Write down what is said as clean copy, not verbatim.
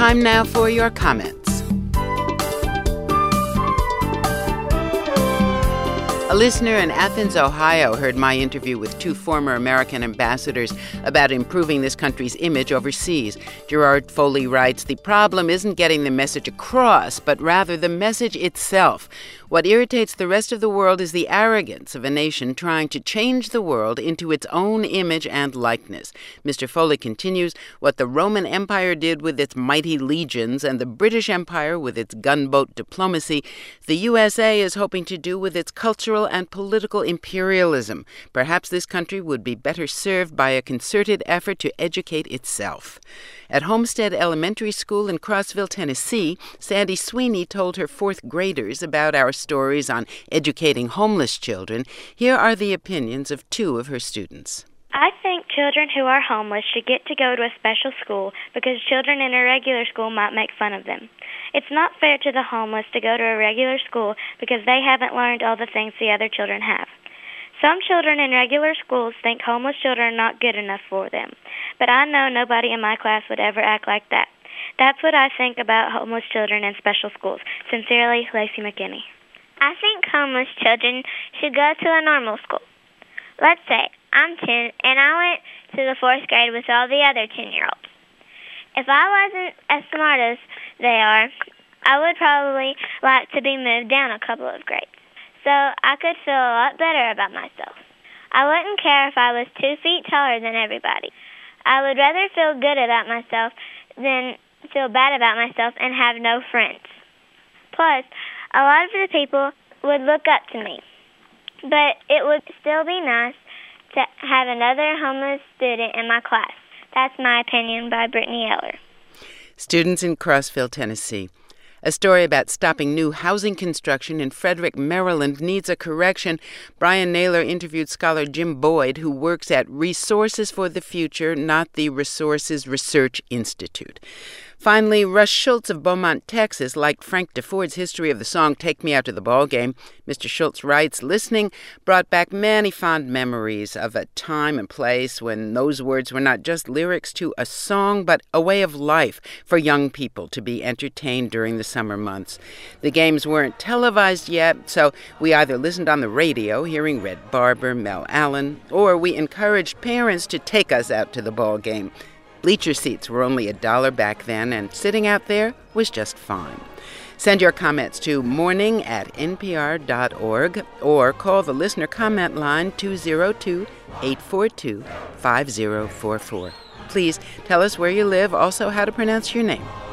Time now for your comments. A listener in Athens, Ohio, heard my interview with two former American ambassadors about improving this country's image overseas. Gerard Foley writes, "The problem isn't getting the message across, but rather the message itself. What irritates the rest of the world is the arrogance of a nation trying to change the world into its own image and likeness." Mr. Foley continues, "What the Roman Empire did with its mighty legions and the British Empire with its gunboat diplomacy, the USA is hoping to do with its cultural and political imperialism. Perhaps this country would be better served by a concerted effort to educate itself." At Homestead Elementary School in Crossville, Tennessee, Sandy Sweeney told her fourth graders about our stories on educating homeless children. Here are the opinions of two of her students. I think children who are homeless should get to go to a special school because children in a regular school might make fun of them. It's not fair to the homeless to go to a regular school because they haven't learned all the things the other children have. Some children in regular schools think homeless children are not good enough for them, but I know nobody in my class would ever act like that. That's what I think about homeless children in special schools. Sincerely, Lacey McKinney. I think homeless children should go to a normal school. Let's say I'm 10 and I went to the 4th grade with all the other 10-year-olds. If I wasn't as smart as they are, I would probably like to be moved down a couple of grades, so I could feel a lot better about myself. I wouldn't care if I was 2 feet taller than everybody. I would rather feel good about myself than feel bad about myself and have no friends. Plus, a lot of the people would look up to me. But it would still be nice to have another homeless student in my class. That's my opinion by Brittany Eller. Students in Crossville, Tennessee. A story about stopping new housing construction in Frederick, Maryland needs a correction. Brian Naylor interviewed scholar Jim Boyd, who works at Resources for the Future, not the Resources Research Institute. Finally, Russ Schultz of Beaumont, Texas, liked Frank DeFord's history of the song Take Me Out to the Ball Game. Mr. Schultz writes, "Listening brought back many fond memories of a time and place when those words were not just lyrics to a song, but a way of life for young people to be entertained during the summer months. The games weren't televised yet, so we either listened on the radio, hearing Red Barber, Mel Allen, or we encouraged parents to take us out to the ball game. Bleacher seats were only $1 back then, and sitting out there was just fine." Send your comments to morning@npr.org or call the listener comment line 202-842-5044. Please tell us where you live, also how to pronounce your name.